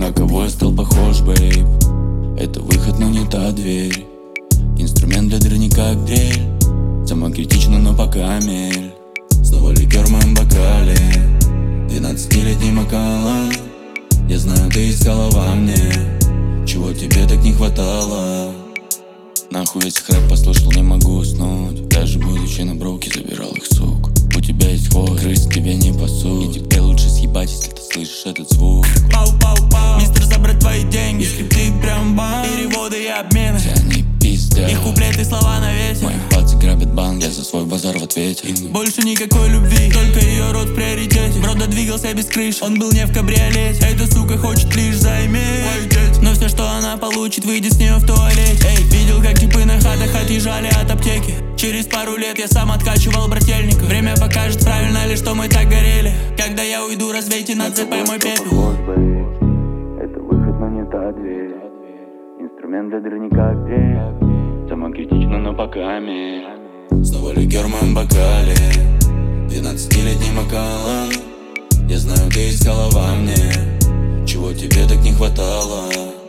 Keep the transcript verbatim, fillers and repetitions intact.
На кого я стал похож, бейб? Это выход, но не та дверь. Инструмент для дыр не как дрель. Самокритично, но пока мель. Снова ликер в моем бокале. Двенадцатилетний Макалан. Я знаю, ты искала во мне. Чего тебе так не хватало? Нахуй весь рэп послушал, не могу уснуть. Даже будучи на броуке забирал их, сук. У тебя есть хвост, крыс тебе не пасут. И тебе лучше съебать, если ты слышишь этот звук. Пау-пау-пау, мистер, забрать твои деньги. Скрипты прям бам, переводы и обмены. Все они пиздят, их куплеты, слова на весе. мои пальцы грабят банк, я за свой базар в ответе. Больше никакой любви, только ее рот в приоритете. Брода двигался без крыш, он был не в кабриолете. Эта сука хочет лишь заиметь, но все, что она получит, выйдет с нее в туалете. Эй, видел, как типы на хатах отъезжали от аптеки. Через пару лет я сам откачивал брательников. Время покажет, правильно ли, что мы так горели. Когда я уйду, развейте над ЦП мой пепел. Это выход, но не та дверь. Инструмент для дыр не как дрель. Самокритично, но пока мель. Снова ликер в моем бокале. Двенадцатилетний Макалан. Я знаю, ты искала во мне. Чего тебе так не хватало?